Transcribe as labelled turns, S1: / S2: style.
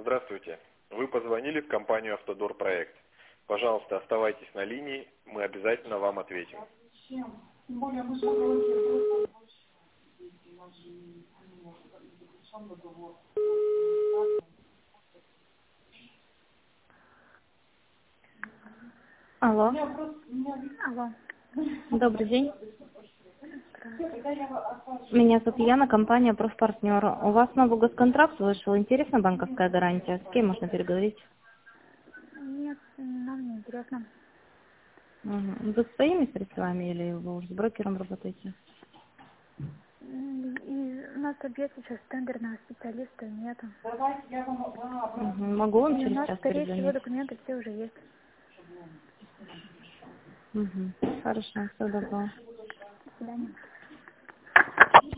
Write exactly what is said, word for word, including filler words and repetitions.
S1: Здравствуйте. Вы позвонили в компанию «Автодор Проект». Пожалуйста, оставайтесь на линии, мы обязательно вам ответим.
S2: Алло.
S3: Алло.
S2: Добрый день. Меня зовут Яна, компания «Профпартнер». У вас новый госконтракт вышел. Интересна банковская гарантия? С кем можно переговорить?
S3: Нет, нам не интересно.
S2: Угу. Вы своими средствами или вы уже с брокером работаете?
S3: И у нас объект сейчас тендерного специалиста нету.
S2: Угу. Могу вам
S3: И у
S2: через
S3: нас,
S2: час
S3: скорее всего,
S2: перезвонить?
S3: документы все уже есть.
S2: Угу. Хорошо, всего доброго.
S3: До свидания.